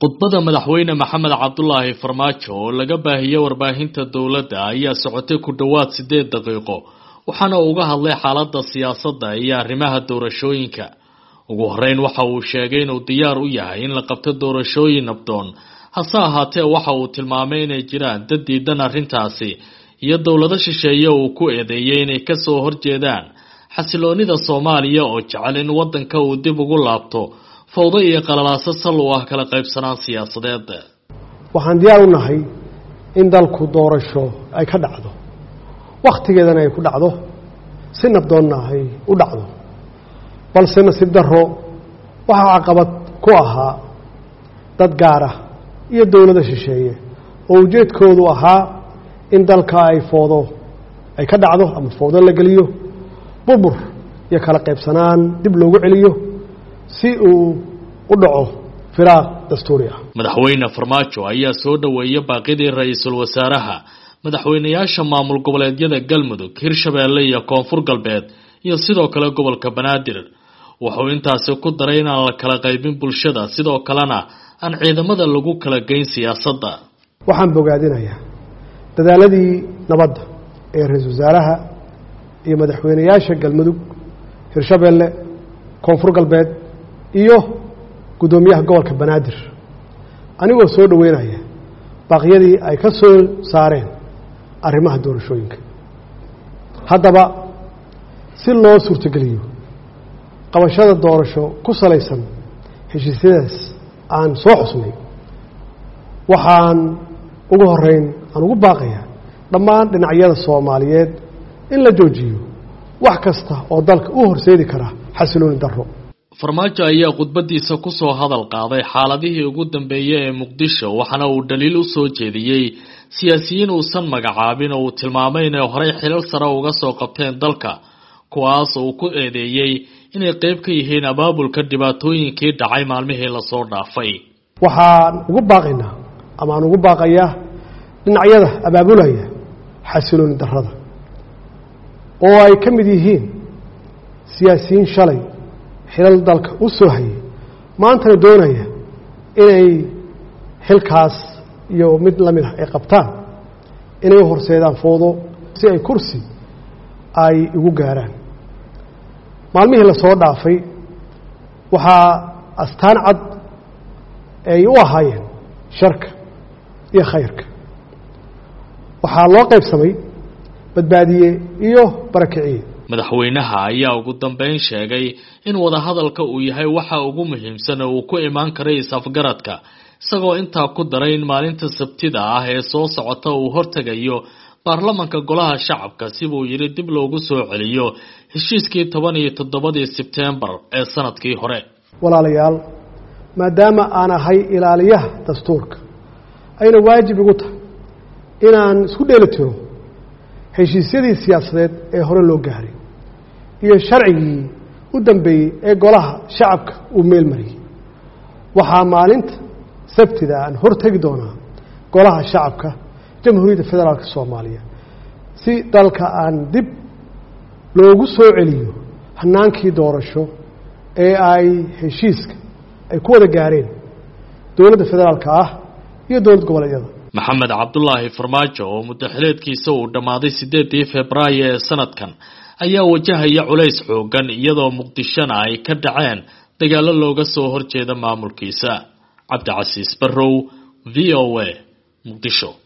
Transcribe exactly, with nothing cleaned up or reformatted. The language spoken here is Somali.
khudbada madaxweyne maxamed cabdullaahi farmaajo oo laga baahiyay warbaahinta dawladda ayaa socotay ku dhawaad sideed daqiiqo waxaana uu uga hadlay xaaladda siyaasadda iyo arrimaha doorashooyinka. ugu horeyn waxa uu sheegay inuu diyaar u yahay in la qabto doorashooyin nabdoon, hase ahaatee waxa uu tilmaamay inay jiraan dad diidan arrintaasi iyo dowlado shisheeye uu ku eedeeyay inay ka soo horjeedaan xasiloonida Soomaaliya oo jecel in wadanka uu dib ugu laabto fawdo iyo qalalaaso sal u ah kala qaybsanaan siyaasadeed. waxaan diyaar u nahay in dalku doorasho ay ka dhacdo, waqtigeedana ay ku dhacdo, si nabdoonna ay u dhacdo. balse nasiib darro waxaa caqabad ku ahaa dad gaar ah iyo dowlado shisheeye oo ujeedkoodu ahaa in dalka ay fawdo ay ka dhacdo ama fawdo la geliyo, burbur iyo kala qaybsanaan dib loogu celiyo si uu u dhaco firaaq dastuuri ah. madaxweyne farmaajo ayaa soo dhaweeyay baaqidii ra'iisul wasaaraha madaxweynayaasha maamul goboleedyada Galmudug, Hirshabeelle iyo Koonfur Galbeed iyo sidoo kale gobolka Banaadir. wuxuu intaasi ku daray in aan la kala qaybin bulshada, sidoo kalena aan ciidamada lagu kala geyn siyaasadda. waxaan bogaadinayaa dadaaladii nabadda ee ra'iisul wasaaraha iyo madaxweynayaasha Galmudug, Hirshabeelle, Koonfur Galbeed iyo gudoomiyaha gobolka Banaadir, anigoo soo dhaweynaya baaqyadii ay ka soo saareen arrimaha doorashooyinka. haddaba si loo suurtageliyo qabashada doorasho ku salaysan heshiisyadaas aan soo xusnay, waxaan ugu horeyn aan ugu baaqayaa dhammaan dhinacyada Soomaaliyeed in la joojiyo wax kasta oo dalka u horseedi kara xasilooni darro. farmaajo ayaa khudbadiisa ku soo hadal qaaday xaaladihii ugu dambeeyay ee Muqdisho, waxaana uu dhaliil u soo jeediyay siyaasiyiin uusan magacaabin oo uu tilmaamay inay horey xilal sare uga soo qabteen dalka, kuwaas oo ku eedeeyay inay qayb ka yihiin abaabulka dhibaatooyinkii dhacay maalmihii la soo dhaafay. waxaan ugu baaqaynaa ama aan ugu baaqayaa dhinacyada abaabulaya xasilooni darrada oo ay ka mid yihiin siyaasiyiin shalay xilal dalka u soo hayay, maantana doonaya inay xilkaas iyo mid la mid ah ay qabtaan, inay u horseedaan fawdo si ay kursi ay ugu gaaraan. maalmihii la soo dhaafay waxaa astaan cad ay u ahaayeen sharka iyo khayrka. waxaa loo qaybsamay badbaadiye iyo barakiciye. madaxweynaha ayaa ugu dambeyn sheegay in wada hadalka uu yahay waxa ugu muhiimsan oo uu ku imaan karay is-afgaradka, isagoo intaa ku daray in maalinta Sabtida ah ee soo socota uu hortagayo baarlamaanka golaha shacabka si uu yiri dib loogu soo celiyo heshiiskii toban iyo toddobadii Sebtembar ee sanadkii hore. walaalayaal, maadaama aan ahay ilaaliyaha dastuurka, ayna waajib igu tahay inaan isku dheelitiro heshiisyadii siyaasadeed ee hore loo gaaray iyo sharcigii u dambeeyey ee golaha shacabka uu meel mariyay. waxaa maalinta Sabtida aan hortagi doonaa golaha shacabka jamhuuriyadda federaalka Soomaaliya si dalka aan dib loogu soo celiyo hanaankii doorasho ee ay heshiiska ay ku wada gaareen dowladda federaalka ah iyo dowlad goboleedyada. maxamed cabdullaahi farmaajo oo muddaxileedkiisa uu dhammaaday sideedii Febraayo ee sanadkan ayaa wajahaya culays xoogan iyadoo Muqdishona ay ka dhaceen dagaalo looga soo horjeeda maamulkiisa. Cabdi Casiis Barrow, V O A, Muqdisho.